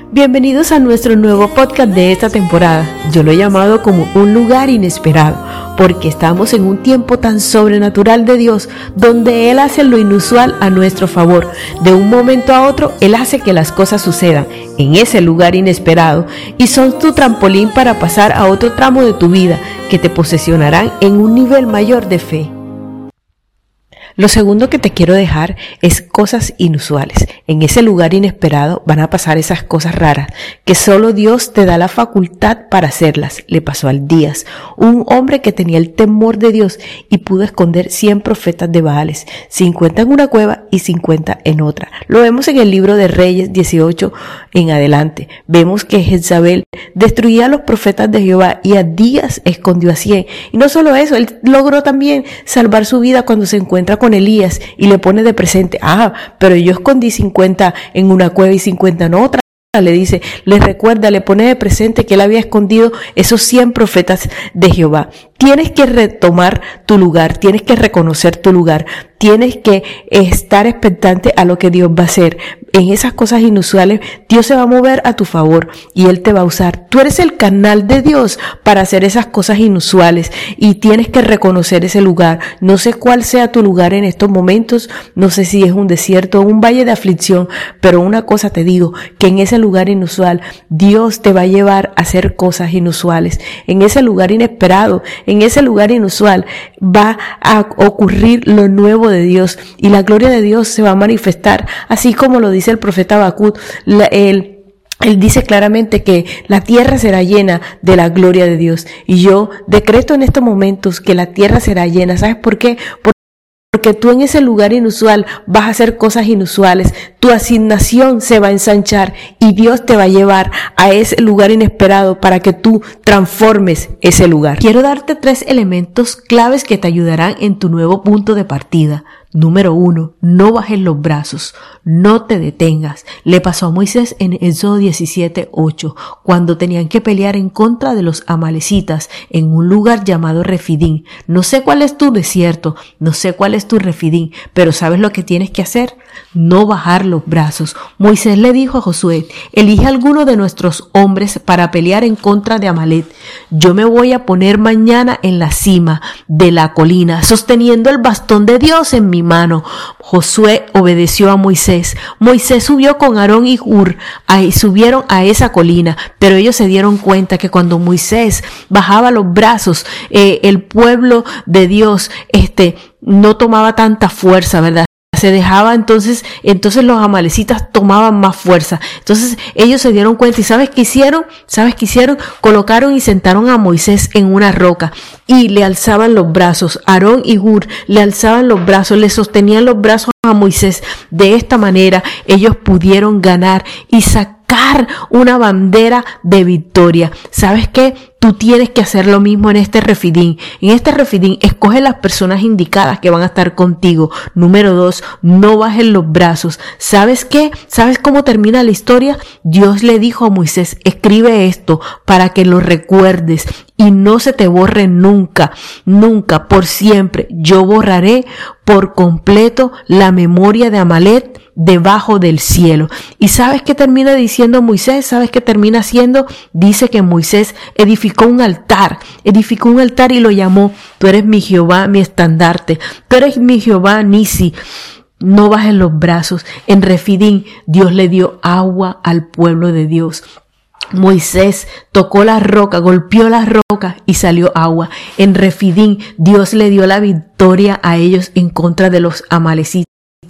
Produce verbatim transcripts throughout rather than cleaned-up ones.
Bienvenidos a nuestro nuevo podcast de esta temporada. Yo lo he llamado como un lugar inesperado, porque estamos en un tiempo tan sobrenatural de Dios, donde Él hace lo inusual a nuestro favor. De un momento a otro, Él hace que las cosas sucedan en ese lugar inesperado y son tu trampolín para pasar a otro tramo de tu vida que te posesionarán en un nivel mayor de fe. Lo segundo que te quiero dejar es cosas inusuales. En ese lugar inesperado van a pasar esas cosas raras que solo Dios te da la facultad para hacerlas. Le pasó a Elías, un hombre que tenía el temor de Dios y pudo esconder cien profetas de Baales, cincuenta en una cueva y cincuenta en otra. Lo vemos en el libro de Reyes dieciocho en adelante. Vemos que Jezabel destruía a los profetas de Jehová y Elías escondió a cien. Y no solo eso, él logró también salvar su vida cuando se encuentra con Elías y le pone de presente, ah, pero yo escondí cincuenta en una cueva y cincuenta en otra. Le dice, le recuerda, le pone de presente que él había escondido esos cien profetas de Jehová. Tienes que retomar tu lugar, tienes que reconocer tu lugar, tienes que estar expectante a lo que Dios va a hacer. En esas cosas inusuales, Dios se va a mover a tu favor y Él te va a usar. Tú eres el canal de Dios para hacer esas cosas inusuales y tienes que reconocer ese lugar. No sé cuál sea tu lugar en estos momentos, no sé si es un desierto o un valle de aflicción, pero una cosa te digo, que en ese lugar inusual, Dios te va a llevar a hacer cosas inusuales. En ese lugar inesperado, en ese lugar inusual, va a ocurrir lo nuevo de Dios y la gloria de Dios se va a manifestar, así como lo dice el profeta Habacuc. La, el Él dice claramente que la tierra será llena de la gloria de Dios. Y yo decreto en estos momentos que la tierra será llena. ¿Sabes por qué? Porque tú en ese lugar inusual vas a hacer cosas inusuales. Tu asignación se va a ensanchar y Dios te va a llevar a ese lugar inesperado para que tú transformes ese lugar. Quiero darte tres elementos claves que te ayudarán en tu nuevo punto de partida. Número uno, no bajes los brazos, no te detengas. Le pasó a Moisés en Éxodo diecisiete ocho, cuando tenían que pelear en contra de los amalecitas en un lugar llamado Refidín. No sé cuál es tu desierto, no sé cuál es tu Refidín, pero ¿sabes lo que tienes que hacer? No bajar los brazos. Moisés le dijo a Josué, elige alguno de nuestros hombres para pelear en contra de Amalec. Yo me voy a poner mañana en la cima de la colina, sosteniendo el bastón de Dios en mi mano. Josué obedeció a Moisés. Moisés subió con Aarón y Hur, ahí subieron a esa colina, pero ellos se dieron cuenta que cuando Moisés bajaba los brazos, eh, el pueblo de Dios, este, no tomaba tanta fuerza, ¿verdad? Se dejaba, entonces, entonces los amalecitas tomaban más fuerza. Entonces ellos se dieron cuenta y ¿sabes qué hicieron? ¿Sabes qué hicieron? Colocaron y sentaron a Moisés en una roca y le alzaban los brazos. Aarón y Hur le alzaban los brazos, le sostenían los brazos a Moisés. De esta manera ellos pudieron ganar y sacar una bandera de victoria. ¿Sabes qué? Tú tienes que hacer lo mismo en este refidín. En este refidín, escoge las personas indicadas que van a estar contigo. Número dos, no bajes los brazos. ¿Sabes qué? ¿Sabes cómo termina la historia? Dios le dijo a Moisés, escribe esto para que lo recuerdes y no se te borre nunca, nunca, por siempre. Yo borraré por completo la memoria de Amalec debajo del cielo. ¿Y sabes qué termina diciendo Moisés? ¿Sabes qué termina haciendo? Dice que Moisés edificó un altar, edificó un altar y lo llamó, tú eres mi Jehová, mi estandarte, tú eres mi Jehová Nisi. No bajes los brazos. En Refidín, Dios le dio agua al pueblo de Dios. Moisés tocó la roca, golpeó la roca y salió agua. En Refidín, Dios le dio la victoria a ellos en contra de los amalecitas.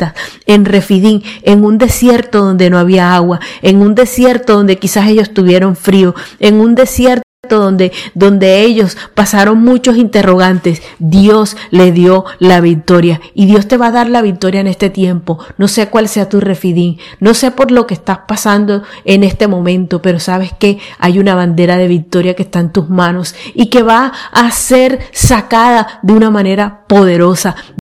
En Refidín, en un desierto donde no había agua, en un desierto donde quizás ellos tuvieron frío, en un desierto donde, donde ellos pasaron muchos interrogantes, Dios le dio la victoria y Dios te va a dar la victoria en este tiempo. No sé cuál sea tu refidín, no sé por lo que estás pasando en este momento, pero sabes que hay una bandera de victoria que está en tus manos y que va a ser sacada de una manera poderosa.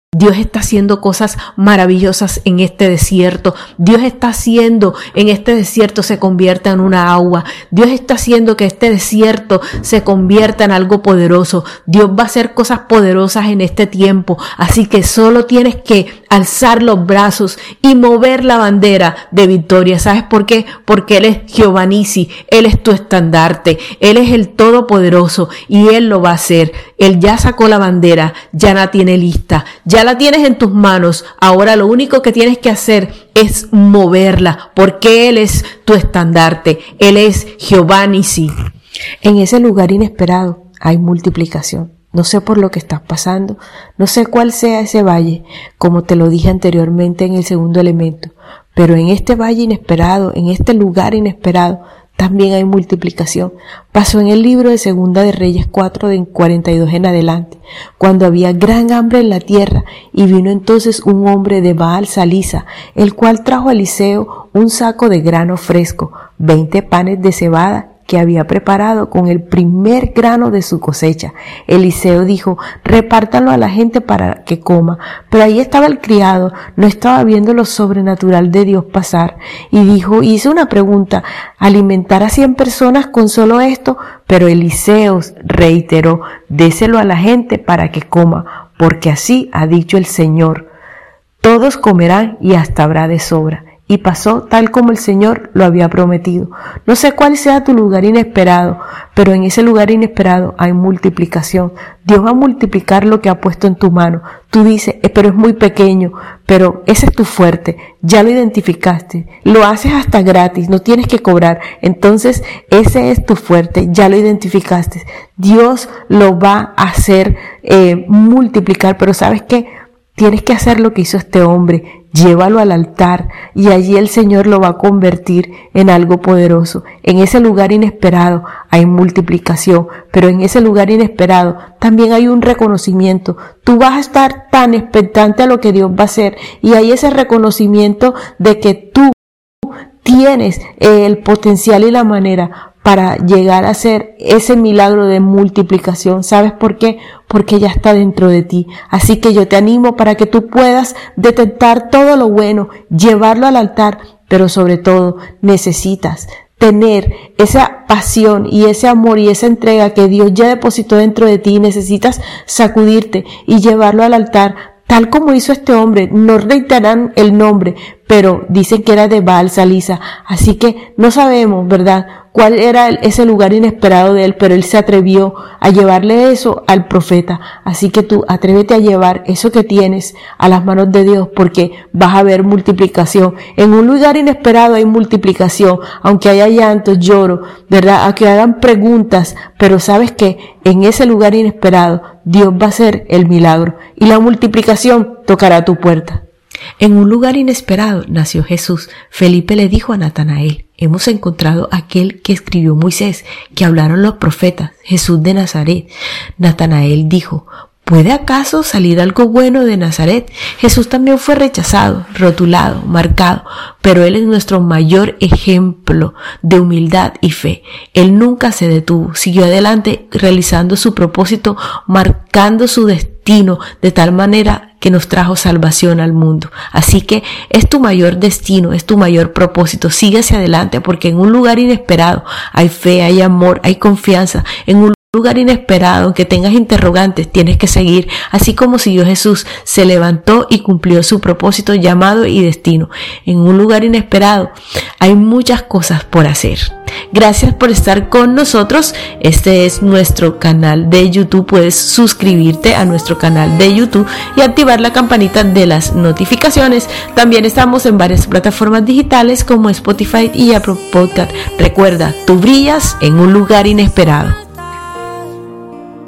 Dios está haciendo cosas maravillosas en este desierto. Dios está haciendo en este desierto se convierta en una agua. Dios está haciendo que este desierto se convierta en algo poderoso. Dios va a hacer cosas poderosas en este tiempo. Así que solo tienes que alzar los brazos y mover la bandera de victoria. ¿Sabes por qué? Porque Él es Jehová Nisi. Él es tu estandarte. Él es el Todopoderoso y Él lo va a hacer. Él ya sacó la bandera, ya la tiene lista, ya la tienes en tus manos. Ahora lo único que tienes que hacer es moverla, porque Él es tu estandarte. Él es Jehová Nisi. En ese lugar inesperado hay multiplicación. No sé por lo que estás pasando, no sé cuál sea ese valle, como te lo dije anteriormente en el segundo elemento, pero en este valle inesperado, en este lugar inesperado, también hay multiplicación. Pasó en el libro de Segunda de Reyes cuatro, de cuarenta y dos en adelante, cuando había gran hambre en la tierra, y vino entonces un hombre de Baal Salisa, el cual trajo a Eliseo un saco de grano fresco, veinte panes de cebada, que había preparado con el primer grano de su cosecha. Eliseo dijo, repártanlo a la gente para que coma. Pero ahí estaba el criado, no estaba viendo lo sobrenatural de Dios pasar, y dijo, hizo una pregunta, ¿alimentar a cien personas con solo esto? Pero Eliseo reiteró, déselo a la gente para que coma, porque así ha dicho el Señor, todos comerán y hasta habrá de sobra. Y pasó tal como el Señor lo había prometido. No sé cuál sea tu lugar inesperado, pero en ese lugar inesperado hay multiplicación. Dios va a multiplicar lo que ha puesto en tu mano. Tú dices, eh, pero es muy pequeño, pero ese es tu fuerte. Ya lo identificaste. Lo haces hasta gratis, no tienes que cobrar. Entonces, ese es tu fuerte, ya lo identificaste. Dios lo va a hacer eh, multiplicar, pero ¿sabes qué? Tienes que hacer lo que hizo este hombre, llévalo al altar y allí el Señor lo va a convertir en algo poderoso. En ese lugar inesperado hay multiplicación, pero en ese lugar inesperado también hay un reconocimiento. Tú vas a estar tan expectante a lo que Dios va a hacer y hay ese reconocimiento de que tú tienes el potencial y la manera para llegar a hacer ese milagro de multiplicación. ¿Sabes por qué? Porque ya está dentro de ti. Así que yo te animo para que tú puedas detectar todo lo bueno, llevarlo al altar, pero sobre todo necesitas tener esa pasión y ese amor y esa entrega que Dios ya depositó dentro de ti. Necesitas sacudirte y llevarlo al altar, tal como hizo este hombre. No reiterarán el nombre, pero dicen que era de Baal Salisa. Así que no sabemos, ¿verdad?, cuál era ese lugar inesperado de él, pero él se atrevió a llevarle eso al profeta. Así que tú atrévete a llevar eso que tienes a las manos de Dios, porque vas a ver multiplicación. En un lugar inesperado hay multiplicación, aunque haya llantos, lloro, ¿verdad?, aunque hagan preguntas, pero sabes que en ese lugar inesperado Dios va a hacer el milagro y la multiplicación tocará tu puerta. En un lugar inesperado nació Jesús. Felipe le dijo a Natanael, hemos encontrado aquel que escribió Moisés, que hablaron los profetas, Jesús de Nazaret. Natanael dijo, ¿puede acaso salir algo bueno de Nazaret? Jesús también fue rechazado, rotulado, marcado, pero Él es nuestro mayor ejemplo de humildad y fe. Él nunca se detuvo, siguió adelante realizando su propósito, marcando su destino de tal manera que nos trajo salvación al mundo. Así que es tu mayor destino, es tu mayor propósito. Sigue hacia adelante, porque en un lugar inesperado hay fe, hay amor, hay confianza. En un lugar inesperado, aunque tengas interrogantes, tienes que seguir, así como siguió Jesús, se levantó y cumplió su propósito, llamado y destino. En un lugar inesperado hay muchas cosas por hacer. Gracias por estar con nosotros. Este es nuestro canal de YouTube. Puedes suscribirte a nuestro canal de YouTube y activar la campanita de las notificaciones. También estamos en varias plataformas digitales como Spotify y Apple Podcast. Recuerda, tú brillas en un lugar inesperado.